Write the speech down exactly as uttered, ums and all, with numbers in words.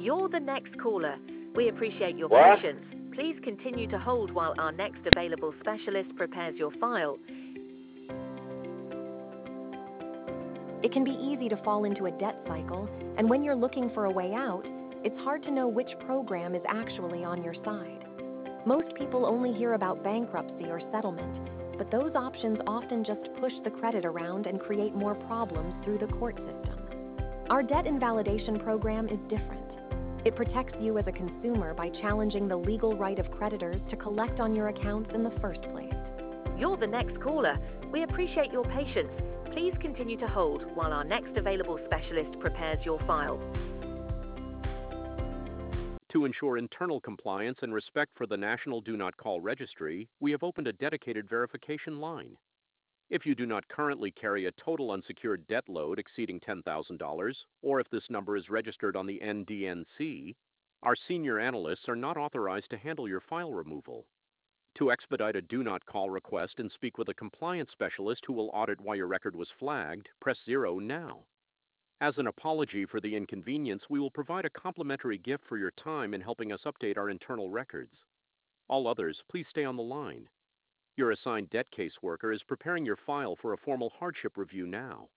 You're the next caller. We appreciate your What? patience. Please continue to hold while our next available specialist prepares your file. It can be easy to fall into a debt cycle, and when you're looking for a way out, it's hard to know which program is actually on your side. Most people only hear about bankruptcy or settlement, but those options often just push the credit around and create more problems through the court system. Our debt invalidation program is different. It protects you as a consumer by challenging the legal right of creditors to collect on your accounts in the first place. You're the next caller. We appreciate your patience. Please continue to hold while our next available specialist prepares your file. To ensure internal compliance and respect for the National Do Not Call Registry, we have opened a dedicated verification line. If you do not currently carry a total unsecured debt load exceeding ten thousand dollars, or if this number is registered on the N D N C, our senior analysts are not authorized to handle your file removal. To expedite a do not call request and speak with a compliance specialist who will audit why your record was flagged, press zero now. As an apology for the inconvenience, we will provide a complimentary gift for your time in helping us update our internal records. All others, please stay on the line. Your assigned debt caseworker is preparing your file for a formal hardship review now.